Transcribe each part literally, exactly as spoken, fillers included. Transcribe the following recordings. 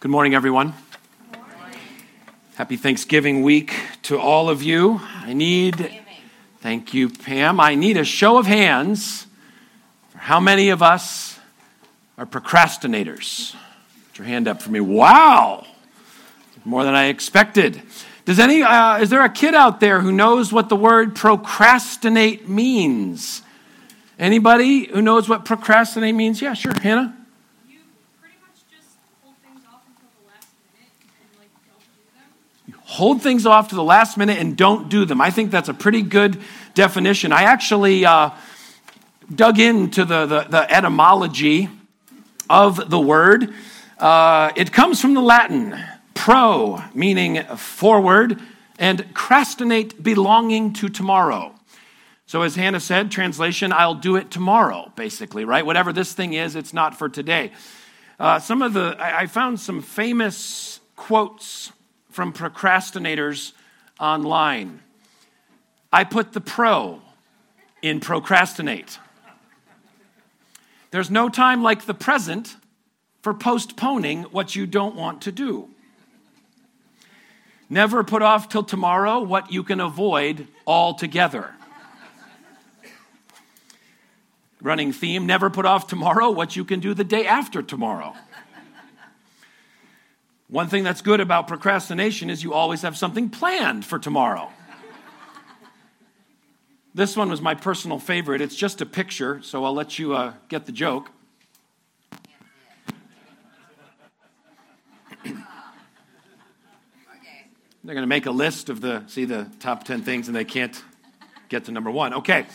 Good morning, everyone. Good morning. Happy Thanksgiving week to all of you. I need, thank you, Pam. I need a show of hands for how many of us are procrastinators. Put your hand up for me. Wow, more than I expected. Does any? Uh, is there a kid out there who knows what the word procrastinate means? Anybody who knows what procrastinate means? Yeah, sure, Hannah. Hold things off to the last minute and don't do them. I think that's a pretty good definition. I actually uh, dug into the, the, the etymology of the word. Uh, it comes from the Latin, pro, meaning forward, and crastinate, belonging to tomorrow. So as Hannah said, translation, I'll do it tomorrow, basically, right? Whatever this thing is, it's not for today. Uh, some of the, I, I found some famous quotes from procrastinators online. I put the pro in procrastinate. There's no time like the present for postponing what you don't want to do. Never put off till tomorrow what you can avoid altogether. Running theme, never put off tomorrow what you can do the day after tomorrow. One thing that's good about procrastination is you always have something planned for tomorrow. This one was my personal favorite. It's just a picture, so I'll let you uh, get the joke. They're going to make a list of the, see the top ten things, and they can't get to number one. Okay.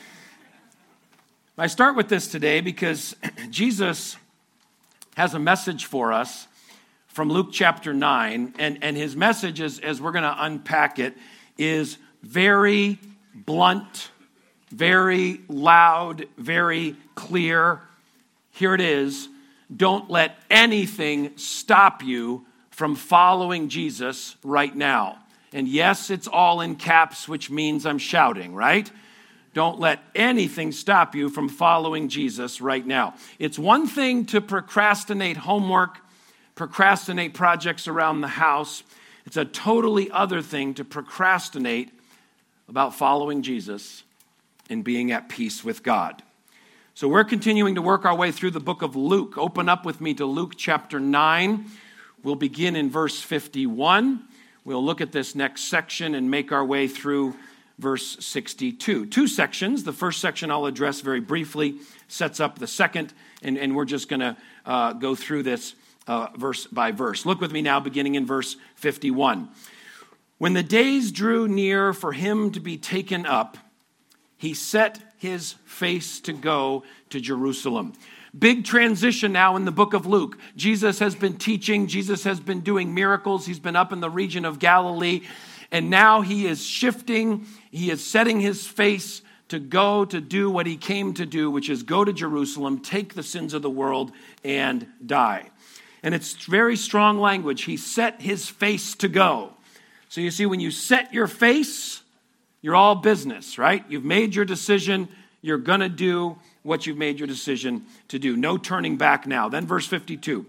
I start with this today because Jesus has a message for us from Luke chapter nine, and, and his message, is, as we're going to unpack it, is very blunt, very loud, very clear. Here it is. Don't let anything stop you from following Jesus right now. And yes, it's all in caps, which means I'm shouting, right? Don't let anything stop you from following Jesus right now. It's one thing to procrastinate homework, procrastinate projects around the house. It's a totally other thing to procrastinate about following Jesus and being at peace with God. So we're continuing to work our way through the book of Luke. Open up with me to Luke chapter nine. We'll begin in verse fifty-one. We'll look at this next section and make our way through verse sixty-two. Two sections. The first section I'll address very briefly, sets up the second, and, and we're just going to uh, go through this Uh, verse by verse. Look with me now, beginning in verse fifty-one. When the days drew near for him to be taken up, he set his face to go to Jerusalem. Big transition now in the book of Luke. Jesus has been teaching. Jesus has been doing miracles. He's been up in the region of Galilee. And now he is shifting. He is setting his face to go to do what he came to do, which is go to Jerusalem, take the sins of the world, and die. And it's very strong language. He set his face to go. So you see, when you set your face, you're all business, right? You've made your decision. You're going to do what you've made your decision to do. No turning back now. Then verse fifty-two.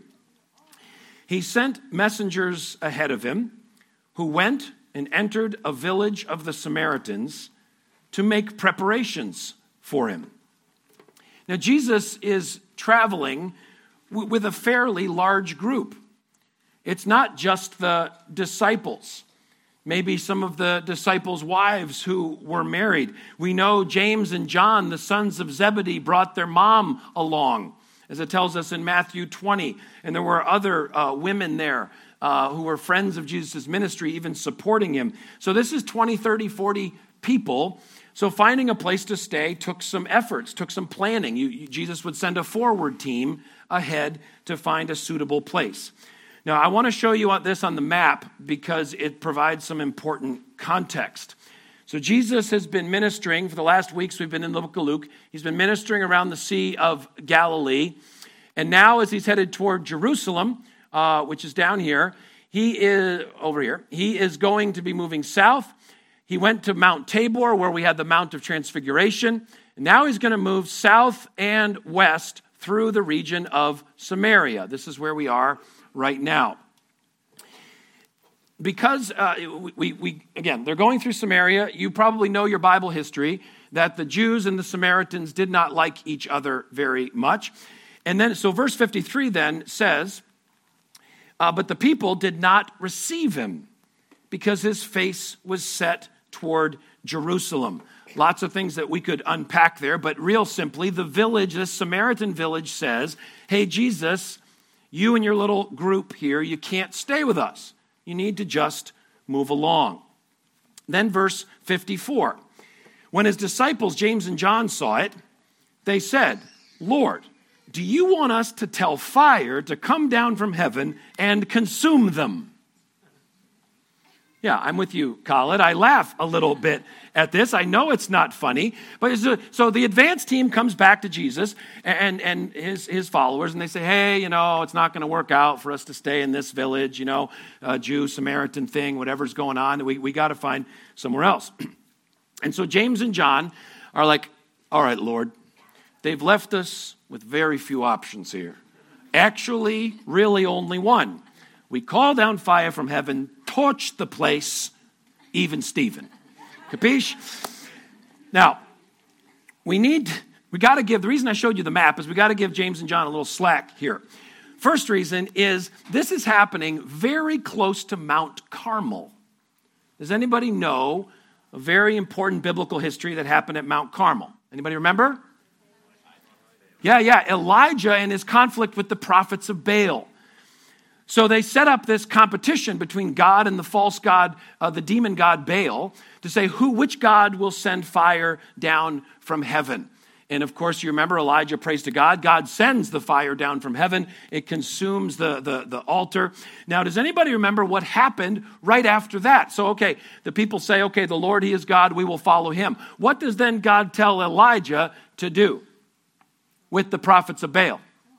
He sent messengers ahead of him who went and entered a village of the Samaritans to make preparations for him. Now, Jesus is traveling with a fairly large group. It's not just the disciples. Maybe some of the disciples' wives who were married. We know James and John, the sons of Zebedee, brought their mom along, as it tells us in Matthew twenty. And there were other uh, women there uh, who were friends of Jesus' ministry, even supporting him. So this is twenty, thirty, forty people. So finding a place to stay took some efforts, took some planning. You, you, Jesus would send a forward team ahead to find a suitable place. Now, I want to show you this on the map because it provides some important context. So Jesus has been ministering for the last weeks. We've been in the book of Luke. He's been ministering around the Sea of Galilee. And now as he's headed toward Jerusalem, uh, which is down here, he is over here. He is going to be moving south. He went to Mount Tabor, where we had the Mount of Transfiguration. And now he's going to move south and west through the region of Samaria. This is where we are right now. Because, uh, we, we again, they're going through Samaria. You probably know your Bible history that the Jews and the Samaritans did not like each other very much. And then, so verse fifty-three then says, uh, but the people did not receive him because his face was set toward Jerusalem. Lots of things that we could unpack there, but real simply, the village, this Samaritan village says, hey, Jesus, you and your little group here, you can't stay with us. You need to just move along. Then verse fifty-four. When his disciples, James and John, saw it, they said, Lord, do you want us to tell fire to come down from heaven and consume them? Yeah, I'm with you, Khaled. I laugh a little bit at this. I know it's not funny. But it's a, so the advance team comes back to Jesus and, and his, his followers, and they say, hey, you know, it's not going to work out for us to stay in this village, you know, uh, Jew, Samaritan thing, whatever's going on. We, we got to find somewhere else. And so James and John are like, all right, Lord, they've left us with very few options here. Actually, really only one. We call down fire from heaven, torch the place, even Stephen. Capiche? Now, we need, we got to give, the reason I showed you the map is we got to give James and John a little slack here. First reason is this is happening very close to Mount Carmel. Does anybody know a very important biblical history that happened at Mount Carmel? Anybody remember? Yeah, yeah, Elijah and his conflict with the prophets of Baal. So they set up this competition between God and the false god, uh, the demon god Baal, to say who, which god will send fire down from heaven. And of course, you remember Elijah prays to God. God sends the fire down from heaven. It consumes the, the, the altar. Now, does anybody remember what happened right after that? So, okay, the people say, okay, the Lord, he is God. We will follow him. What does then God tell Elijah to do with the prophets of Baal?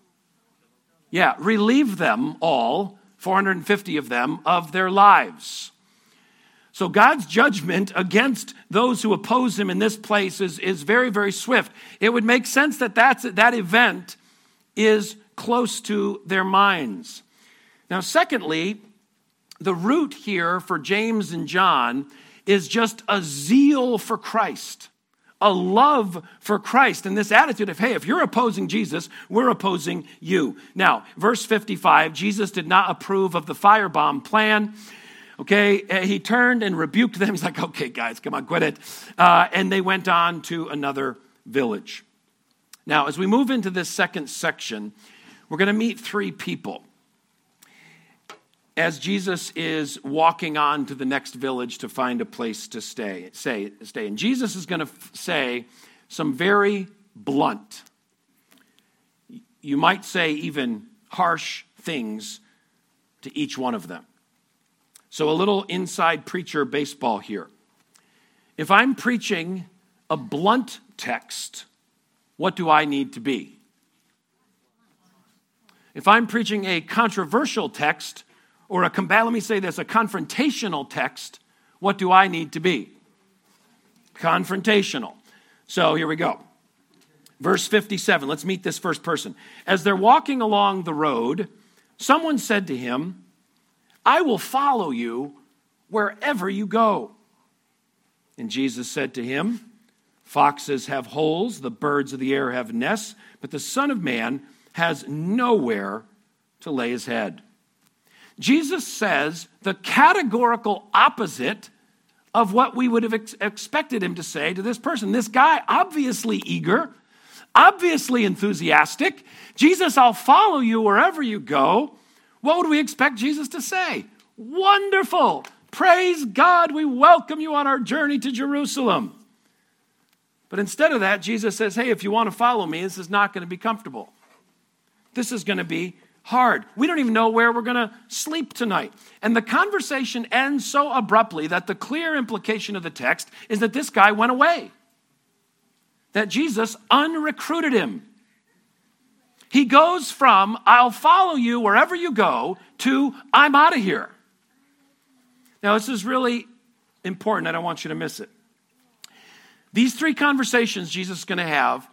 Yeah, relieve them all, four hundred fifty of them, of their lives. So God's judgment against those who oppose him in this place is, is very, very swift. It would make sense that that's, that event is close to their minds. Now, secondly, the root here for James and John is just a zeal for Christ. A love for Christ and this attitude of, hey, if you're opposing Jesus, we're opposing you. Now, verse fifty-five, Jesus did not approve of the firebomb plan. Okay, he turned and rebuked them. He's like, okay, guys, come on, quit it. Uh, and they went on to another village. Now, as we move into this second section, we're going to meet three people as Jesus is walking on to the next village to find a place to stay. Say, stay. And Jesus is going to f- say some very blunt, you might say even harsh things to each one of them. So a little inside preacher baseball here. If I'm preaching a blunt text, what do I need to be? If I'm preaching a controversial text, or a, let me say this, a confrontational text, what do I need to be? Confrontational. So here we go. Verse fifty-seven, let's meet this first person. As they're walking along the road, someone said to him, I will follow you wherever you go. And Jesus said to him, foxes have holes, the birds of the air have nests, but the Son of Man has nowhere to lay his head. Jesus says the categorical opposite of what we would have ex- expected him to say to this person. This guy, obviously eager, obviously enthusiastic. Jesus, I'll follow you wherever you go. What would we expect Jesus to say? Wonderful. Praise God. We welcome you on our journey to Jerusalem. But instead of that, Jesus says, hey, if you want to follow me, this is not going to be comfortable. This is going to be hard. We don't even know where we're going to sleep tonight. And the conversation ends so abruptly that the clear implication of the text is that this guy went away. That Jesus unrecruited him. He goes from, I'll follow you wherever you go, to, I'm out of here. Now, this is really important. I don't want you to miss it. These three conversations Jesus is going to have,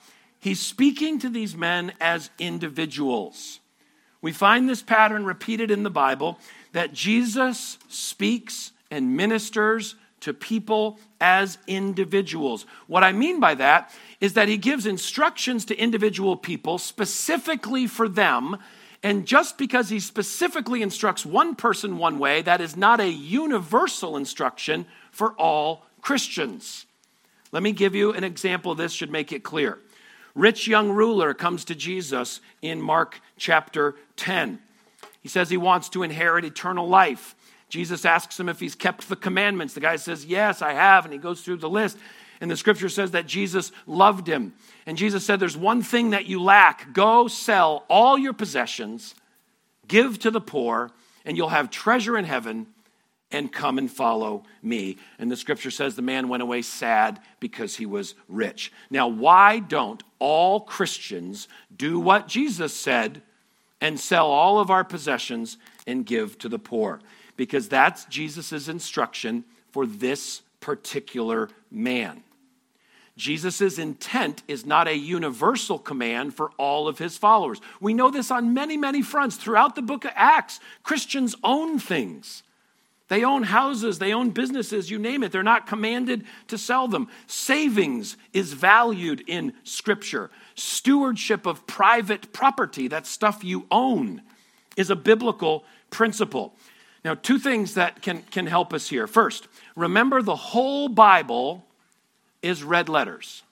He's speaking to these men as individuals. We find this pattern repeated in the Bible, that Jesus speaks and ministers to people as individuals. What I mean by that is that he gives instructions to individual people specifically for them. And just because he specifically instructs one person one way, that is not a universal instruction for all Christians. Let me give you an example. This should make it clear. Rich young ruler comes to Jesus in Mark chapter ten. He says he wants to inherit eternal life. Jesus asks him if he's kept the commandments. The guy says, yes, I have. And he goes through the list. And the scripture says that Jesus loved him. And Jesus said, there's one thing that you lack. Go sell all your possessions, give to the poor, and you'll have treasure in heaven, and come and follow me. And the scripture says the man went away sad because he was rich. Now, why don't all Christians do what Jesus said and sell all of our possessions and give to the poor? Because that's Jesus' instruction for this particular man. Jesus' intent is not a universal command for all of his followers. We know this on many, many fronts. Throughout the book of Acts, Christians own things. They own houses, they own businesses, you name it. They're not commanded to sell them. Savings is valued in Scripture. Stewardship of private property, that stuff you own, is a biblical principle. Now, two things that can, can help us here. First, remember the whole Bible is red letters.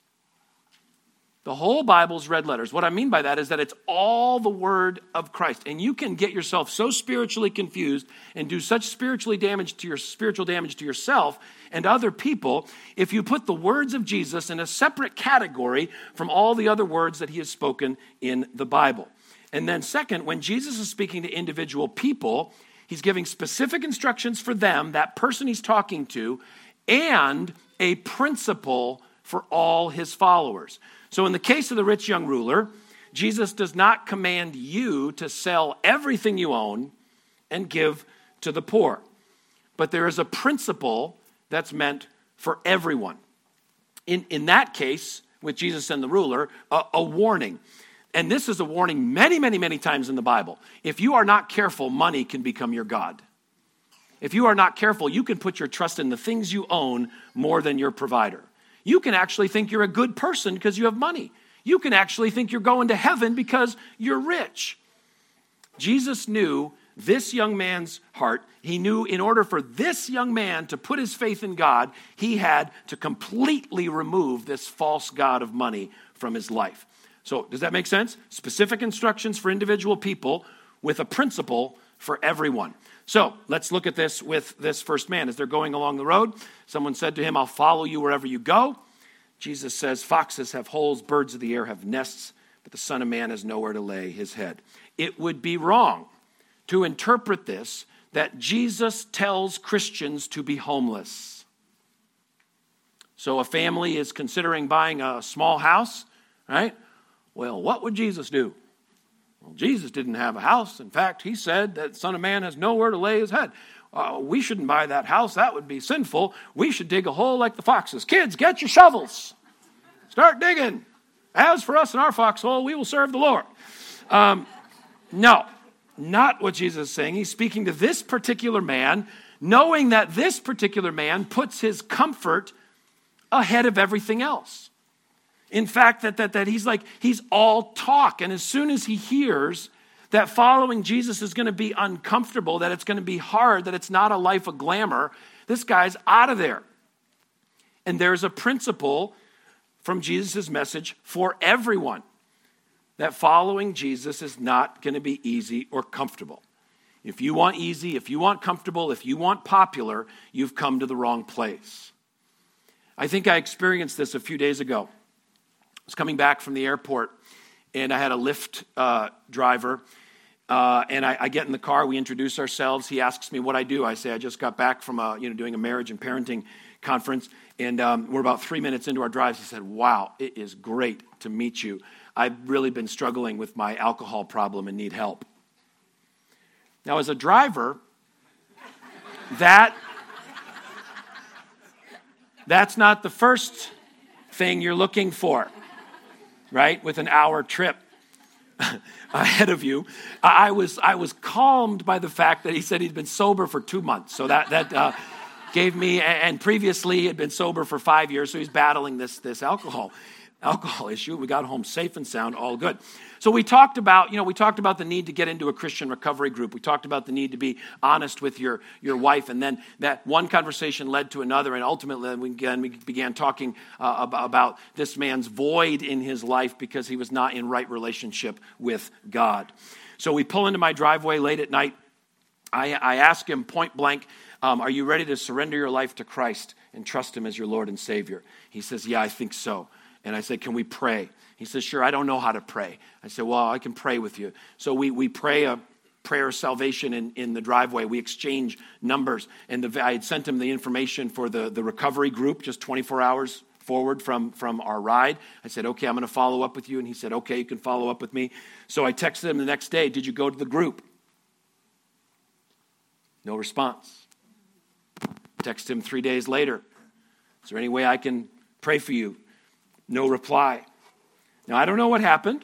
The whole Bible is red letters. What I mean by that is that it's all the word of Christ. And you can get yourself so spiritually confused and do such spiritually damage to your spiritual damage to yourself and other people if you put the words of Jesus in a separate category from all the other words that he has spoken in the Bible. And then second, when Jesus is speaking to individual people, he's giving specific instructions for them, that person he's talking to, and a principle for all his followers. So in the case of the rich young ruler, Jesus does not command you to sell everything you own and give to the poor. But there is a principle that's meant for everyone. In, in that case, with Jesus and the ruler, a, a warning. And this is a warning many, many, many times in the Bible. If you are not careful, money can become your God. If you are not careful, you can put your trust in the things you own more than your provider. You can actually think you're a good person because you have money. You can actually think you're going to heaven because you're rich. Jesus knew this young man's heart. He knew in order for this young man to put his faith in God, he had to completely remove this false god of money from his life. So does that make sense? Specific instructions for individual people with a principle for everyone. So let's look at this with this first man. As they're going along the road, someone said to him, I'll follow you wherever you go. Jesus says, foxes have holes, birds of the air have nests, but the Son of Man has nowhere to lay his head. It would be wrong to interpret this that Jesus tells Christians to be homeless. So a family is considering buying a small house, right? Well, what would Jesus do? Well, Jesus didn't have a house. In fact, he said that the Son of Man has nowhere to lay his head. Uh, we shouldn't buy that house. That would be sinful. We should dig a hole like the foxes. Kids, get your shovels. Start digging. As for us in our foxhole, we will serve the Lord. Um, no, not what Jesus is saying. He's speaking to this particular man, knowing that this particular man puts his comfort ahead of everything else. In fact, that, that, that he's like, he's all talk. And as soon as he hears that following Jesus is going to be uncomfortable, that it's going to be hard, that it's not a life of glamour, this guy's out of there. And there's a principle from Jesus' message for everyone, that following Jesus is not going to be easy or comfortable. If you want easy, if you want comfortable, if you want popular, you've come to the wrong place. I think I experienced this a few days ago. I was coming back from the airport, and I had a Lyft uh, driver, uh, and I, I get in the car. We introduce ourselves. He asks me what I do. I say I just got back from a, you know doing a marriage and parenting conference, and um, we're about three minutes into our drives. He said, "Wow, it is great to meet you. I've really been struggling with my alcohol problem and need help." Now, as a driver, that that's not the first thing you're looking for. right, with an hour trip ahead of you. I was I was calmed by the fact that he said he'd been sober for two months. So that that uh, gave me, and previously had been sober for five years. So he's battling this this alcohol alcohol issue. We got home safe and sound, all good. So we talked about, you know, we talked about the need to get into a Christian recovery group. We talked about the need to be honest with your, your wife. And then that one conversation led to another. And ultimately, we began, we began talking uh, about this man's void in his life because he was not in right relationship with God. So we pull into my driveway late at night. I, I ask him point blank, um, are you ready to surrender your life to Christ and trust him as your Lord and Savior? He says, yeah, I think so. And I said, can we pray? He says, sure, I don't know how to pray. I said, well, I can pray with you. So we we pray a prayer of salvation in, in the driveway. We exchange numbers. And the, I had sent him the information for the, the recovery group just twenty-four hours forward from, from our ride. I said, okay, I'm going to follow up with you. And he said, okay, you can follow up with me. So I texted him the next day, did you go to the group? No response. Text him three days later. Is there any way I can pray for you? No reply. Now, I don't know what happened.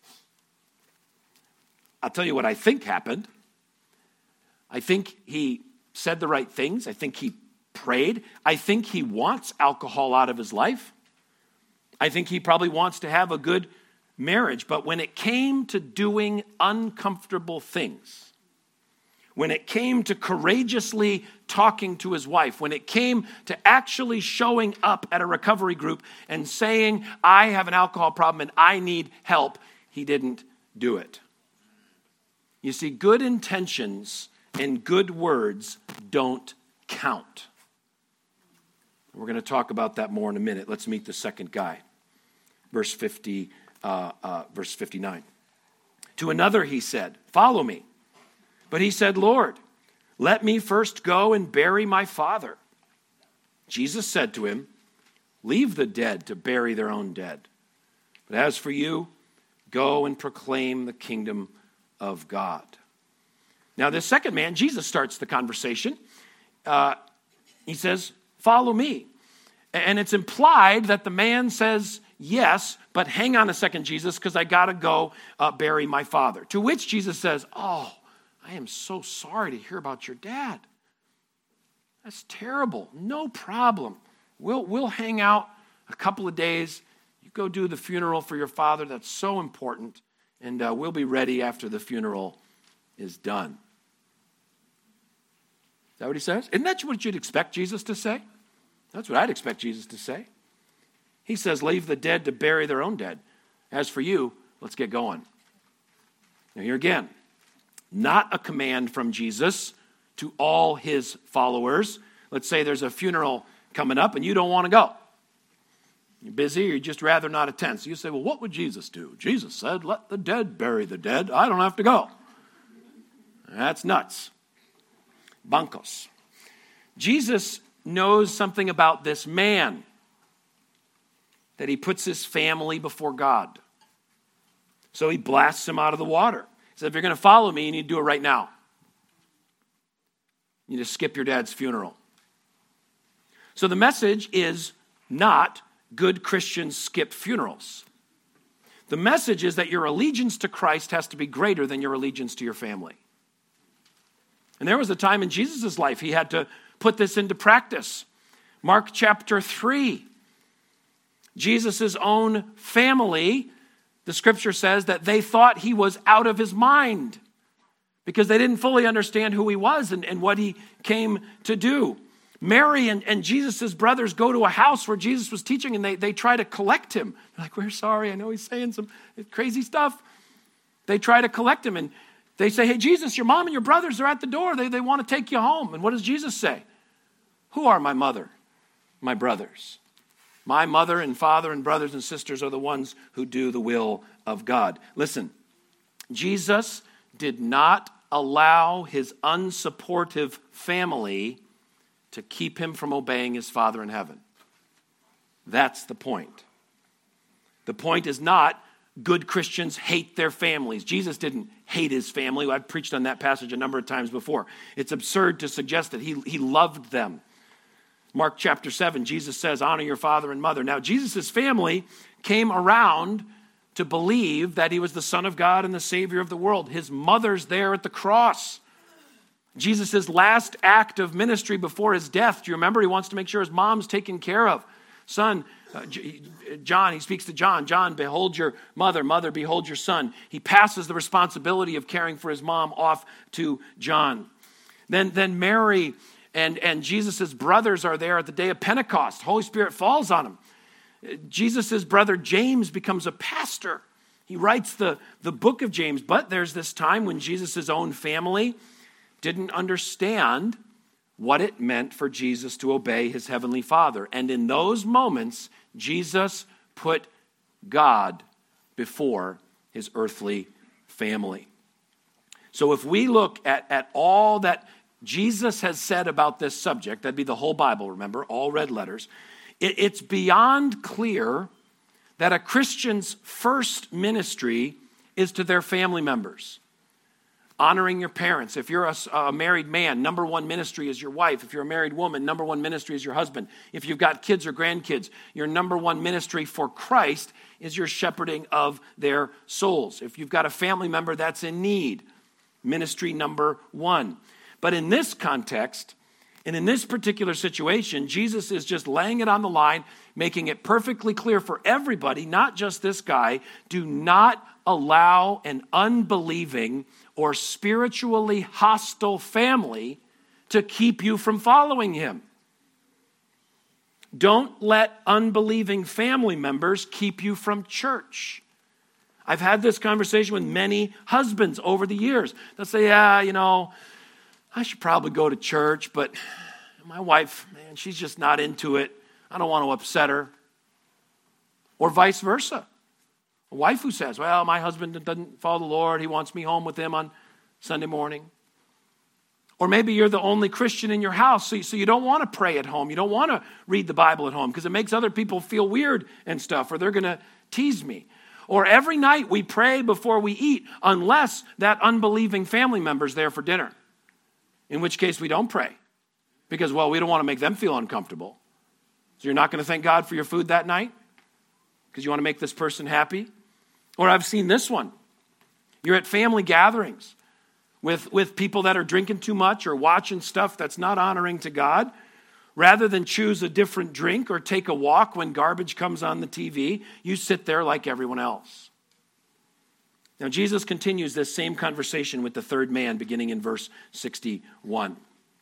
I'll tell you what I think happened. I think he said the right things. I think he prayed. I think he wants alcohol out of his life. I think he probably wants to have a good marriage. But when it came to doing uncomfortable things, when it came to courageously talking to his wife, when it came to actually showing up at a recovery group and saying, I have an alcohol problem and I need help, he didn't do it. You see, good intentions and good words don't count. We're going to talk about that more in a minute. Let's meet the second guy. Verse fifty, uh, uh, verse fifty-nine. To another he said, follow me. But he said, Lord, let me first go and bury my father. Jesus said to him, leave the dead to bury their own dead. But as for you, go and proclaim the kingdom of God. Now, this second man, Jesus starts the conversation. Uh, he says, follow me. And it's implied that the man says, yes, but hang on a second, Jesus, because I got to go uh, bury my father. To which Jesus says, oh, I am so sorry to hear about your dad. That's terrible. No problem. We'll, we'll hang out a couple of days. You go do the funeral for your father. That's so important. And uh, we'll be ready after the funeral is done. Is that what he says? Isn't that what you'd expect Jesus to say? That's what I'd expect Jesus to say. He says, leave the dead to bury their own dead. As for you, let's get going. Now here again, not a command from Jesus to all his followers. Let's say there's a funeral coming up and you don't want to go. You're busy or you'd just rather not attend. So you say, well, what would Jesus do? Jesus said, let the dead bury the dead. I don't have to go. That's nuts. Bancos. Jesus knows something about this man, that he puts his family before God. So he blasts him out of the water. He said, if you're going to follow me, you need to do it right now. You need to skip your dad's funeral. So the message is not good Christians skip funerals. The message is that your allegiance to Christ has to be greater than your allegiance to your family. And there was a time in Jesus' life he had to put this into practice. Mark chapter three. Jesus' own family, the scripture says that they thought he was out of his mind because they didn't fully understand who he was and, and what he came to do. Mary and, and Jesus' brothers go to a house where Jesus was teaching and they, they try to collect him. They're like, we're sorry, I know he's saying some crazy stuff. They try to collect him and they say, hey, Jesus, your mom and your brothers are at the door. They, they want to take you home. And what does Jesus say? Who are my mother, my brothers? My mother and father and brothers and sisters are the ones who do the will of God. Listen, Jesus did not allow his unsupportive family to keep him from obeying his Father in heaven. That's the point. The point is not good Christians hate their families. Jesus didn't hate his family. I've preached on that passage a number of times before. It's absurd to suggest that he, he loved them. Mark chapter seven, Jesus says, honor your father and mother. Now, Jesus' family came around to believe that he was the Son of God and the Savior of the world. His mother's there at the cross. Jesus' last act of ministry before his death, do you remember? He wants to make sure his mom's taken care of. Son, uh, John, he speaks to John. John, behold your mother. Mother, behold your son. He passes the responsibility of caring for his mom off to John. Then, then Mary and, and Jesus' brothers are there at the day of Pentecost. Holy Spirit falls on him. Jesus' brother James becomes a pastor. He writes the, the book of James. But there's this time when Jesus' own family didn't understand what it meant for Jesus to obey his heavenly Father. And in those moments, Jesus put God before his earthly family. So if we look at, at all that Jesus has said about this subject, that'd be the whole Bible, remember, all red letters, it, it's beyond clear that a Christian's first ministry is to their family members. Honoring your parents. If you're a, a married man, number one ministry is your wife. If you're a married woman, number one ministry is your husband. If you've got kids or grandkids, your number one ministry for Christ is your shepherding of their souls. If you've got a family member that's in need, ministry number one. But in this context, and in this particular situation, Jesus is just laying it on the line, making it perfectly clear for everybody, not just this guy, do not allow an unbelieving or spiritually hostile family to keep you from following him. Don't let unbelieving family members keep you from church. I've had this conversation with many husbands over the years. They'll say, yeah, you know, I should probably go to church, but my wife, man, she's just not into it. I don't want to upset her. Or vice versa. A wife who says, well, my husband doesn't follow the Lord. He wants me home with him on Sunday morning. Or maybe you're the only Christian in your house, so you, so you don't want to pray at home. You don't want to read the Bible at home because it makes other people feel weird and stuff, or they're going to tease me. Or every night we pray before we eat, unless that unbelieving family member's there for dinner, in which case we don't pray because, well, we don't want to make them feel uncomfortable. So you're not going to thank God for your food that night because you want to make this person happy? Or I've seen this one. You're at family gatherings with, with people that are drinking too much or watching stuff that's not honoring to God. Rather than choose a different drink or take a walk when garbage comes on the T V, you sit there like everyone else. Now, Jesus continues this same conversation with the third man, beginning in verse sixty-one.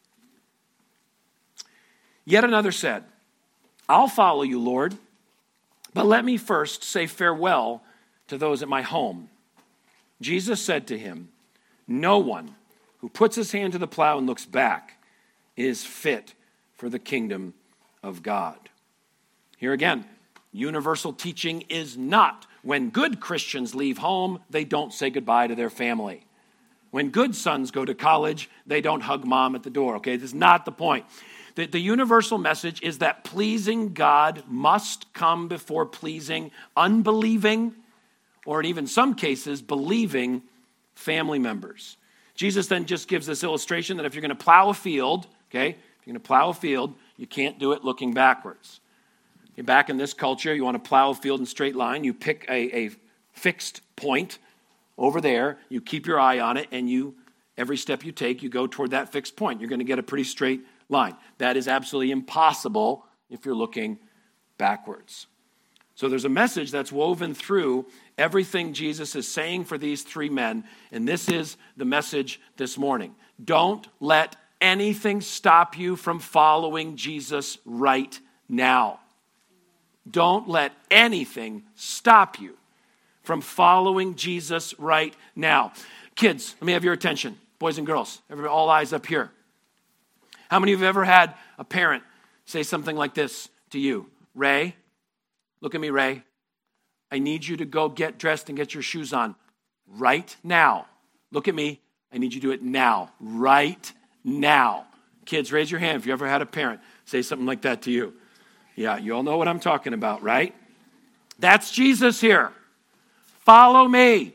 Yet another said, I'll follow you, Lord, but let me first say farewell to those at my home. Jesus said to him, no one who puts his hand to the plow and looks back is fit for the kingdom of God. Here again, universal teaching is not when good Christians leave home, they don't say goodbye to their family. When good sons go to college, they don't hug mom at the door, okay? This is not the point. The, the universal message is that pleasing God must come before pleasing unbelieving, or in even some cases, believing family members. Jesus then just gives this illustration that if you're going to plow a field, okay, if you're going to plow a field, you can't do it looking backwards. Okay, back in this culture, you want to plow a field in a straight line, you pick a, a fixed point over there, you keep your eye on it, and you every step you take, you go toward that fixed point. You're going to get a pretty straight line. That is absolutely impossible if you're looking backwards. So there's a message that's woven through everything Jesus is saying for these three men, and this is the message this morning. Don't let anything stop you from following Jesus right now. Don't let anything stop you from following Jesus right now. Kids, let me have your attention. Boys and girls, everybody, all eyes up here. How many of you have ever had a parent say something like this to you? Ray, look at me, Ray. I need you to go get dressed and get your shoes on right now. Look at me. I need you to do it now. Right now. Kids, raise your hand if you ever had a parent say something like that to you. Yeah, you all know what I'm talking about, right? That's Jesus here. Follow me.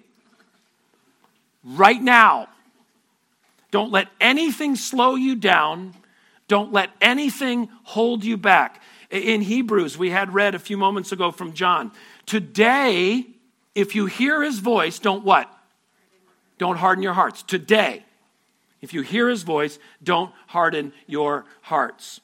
Right now. Don't let anything slow you down. Don't let anything hold you back. In Hebrews, we had read a few moments ago from John. Today if you hear his voice, don't what? Don't harden your hearts. Today, if you hear his voice, don't harden your hearts.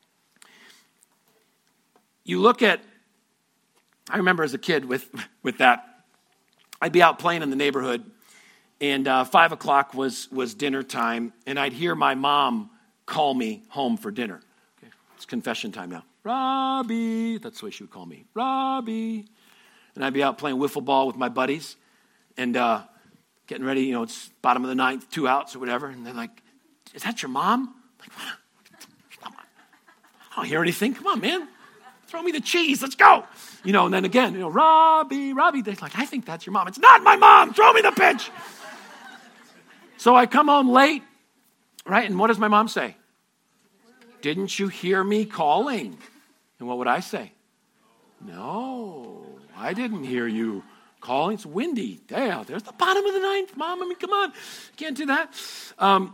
You look at, I remember as a kid with, with that, I'd be out playing in the neighborhood, and uh, five o'clock was, was dinner time, and I'd hear my mom call me home for dinner. Okay, it's confession time now. Robbie, that's the way she would call me. Robbie. And I'd be out playing wiffle ball with my buddies, and uh, getting ready, you know, it's bottom of the ninth, two outs or whatever, and they're like, is that your mom? I'm like, what? Come on. I don't hear anything. Come on, man. Throw me the cheese. Let's go. You know, and then again, you know, Robbie, Robbie. They're like, I think that's your mom. It's not my mom. Throw me the pitch. So I come home late, right? And what does my mom say? Didn't you hear me calling? And what would I say? No, I didn't hear you calling. It's windy. Damn, there's the bottom of the ninth, Mom. I mean, come on. Can't do that. Um,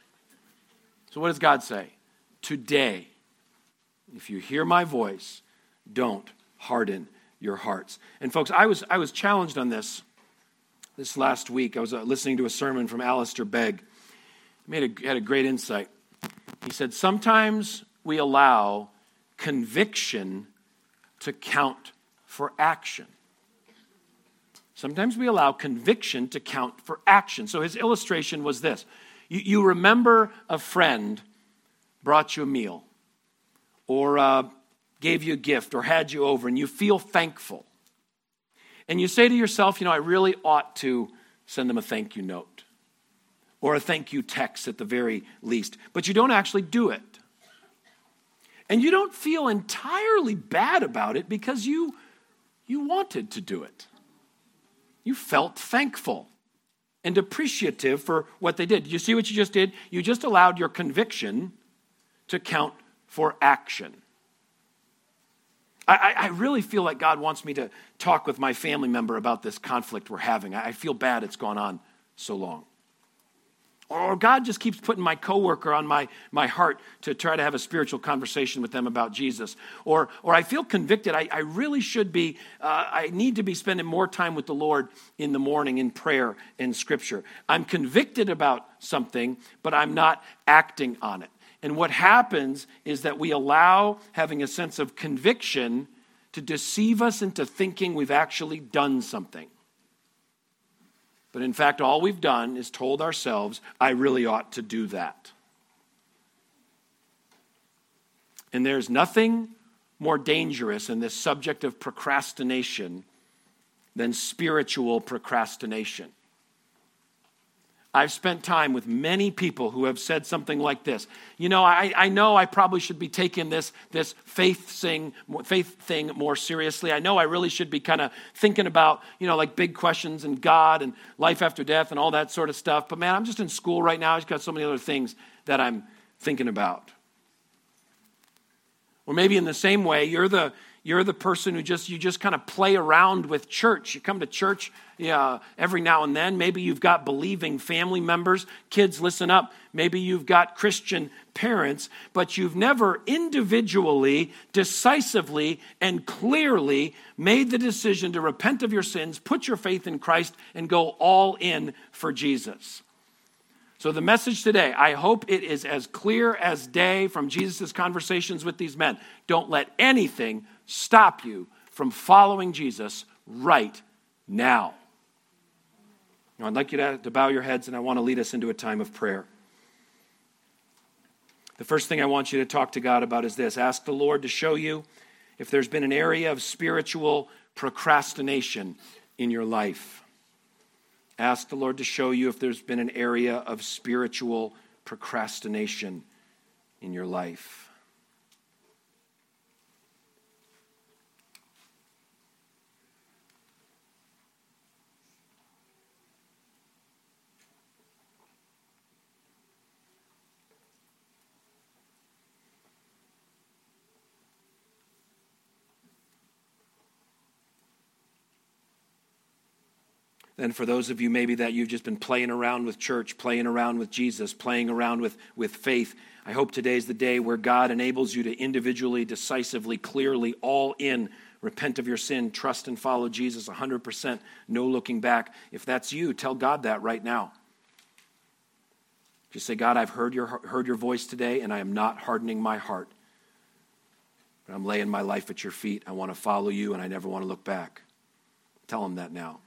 so what does God say? Today, if you hear my voice, don't harden your hearts. And folks, I was I was challenged on this this last week. I was uh, listening to a sermon from Alistair Begg. He made a, had a great insight. He said, sometimes we allow conviction to count for action. Sometimes we allow conviction to count for action. So his illustration was this. You, you remember a friend brought you a meal, or uh, gave you a gift, or had you over, and you feel thankful. And you say to yourself, you know, I really ought to send them a thank you note, or a thank you text at the very least. But you don't actually do it. And you don't feel entirely bad about it because you, you wanted to do it. You felt thankful and appreciative for what they did. You see what you just did? You just allowed your conviction to count for action. I, I really feel like God wants me to talk with my family member about this conflict we're having. I feel bad it's gone on so long. Or God just keeps putting my coworker on my, my heart to try to have a spiritual conversation with them about Jesus. Or or I feel convicted. I, I really should be, uh, I need to be spending more time with the Lord in the morning in prayer and scripture. I'm convicted about something, but I'm not acting on it. And what happens is that we allow having a sense of conviction to deceive us into thinking we've actually done something. But in fact, all we've done is told ourselves, I really ought to do that. And there's nothing more dangerous in this subject of procrastination than spiritual procrastination. I've spent time with many people who have said something like this. You know, I, I know I probably should be taking this, this faith thing, faith thing more seriously. I know I really should be kind of thinking about, you know, like big questions and God and life after death and all that sort of stuff. But man, I'm just in school right now. I've just got so many other things that I'm thinking about. Or maybe in the same way, you're the You're the person who just, you just kind of play around with church. You come to church yeah, every now and then. Maybe you've got believing family members. Kids, listen up. Maybe you've got Christian parents, but you've never individually, decisively, and clearly made the decision to repent of your sins, put your faith in Christ, and go all in for Jesus. So the message today, I hope it is as clear as day from Jesus' conversations with these men. Don't let anything stop you from following Jesus right now. Now, I'd like you to, to bow your heads, and I want to lead us into a time of prayer. The first thing I want you to talk to God about is this. Ask the Lord to show you if there's been an area of spiritual procrastination in your life. Ask the Lord to show you if there's been an area of spiritual procrastination in your life. Then for those of you maybe that you've just been playing around with church, playing around with Jesus, playing around with, with faith, I hope today's the day where God enables you to individually, decisively, clearly, all in Repent of your sin, trust and follow Jesus one hundred percent, no looking back. If that's you, tell God that right now. Just say, God, I've heard your, heard your voice today, and I am not hardening my heart. But I'm laying my life at your feet. I want to follow you, and I never want to look back. Tell him that now.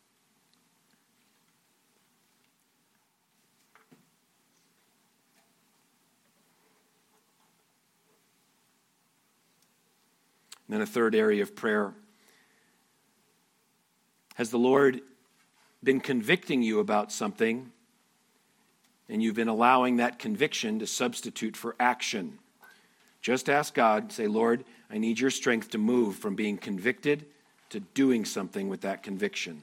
And then a third area of prayer. Has the Lord been convicting you about something, and you've been allowing that conviction to substitute for action? Just ask God, say, Lord, I need your strength to move from being convicted to doing something with that conviction.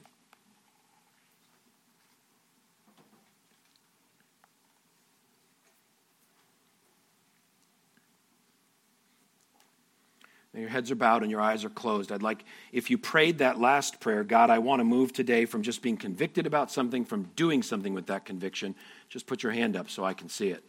Now your heads are bowed and your eyes are closed. I'd like, if you prayed that last prayer, God, I want to move today from just being convicted about something, from doing something with that conviction, just put your hand up so I can see it.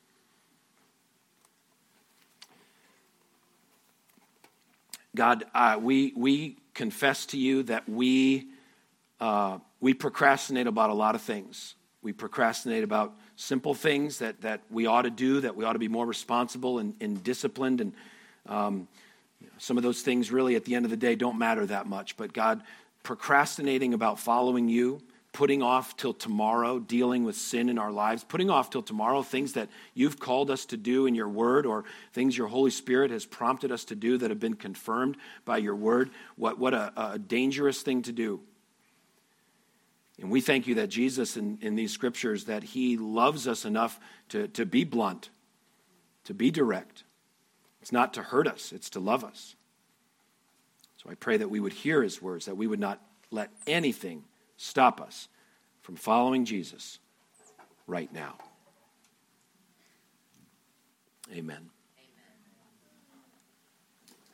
God, uh, we we confess to you that we uh, we procrastinate about a lot of things. We procrastinate about simple things that, that we ought to do, that we ought to be more responsible and, and disciplined. And um, some of those things really at the end of the day don't matter that much. But God, procrastinating about following you, putting off till tomorrow, dealing with sin in our lives, putting off till tomorrow things that you've called us to do in your word, or things your Holy Spirit has prompted us to do that have been confirmed by your word. What, what a, a dangerous thing to do. And we thank you that Jesus in, in these scriptures, that he loves us enough to, to be blunt, to be direct. It's not to hurt us, it's to love us. So I pray that we would hear his words, that we would not let anything stop us from following Jesus right now. Amen.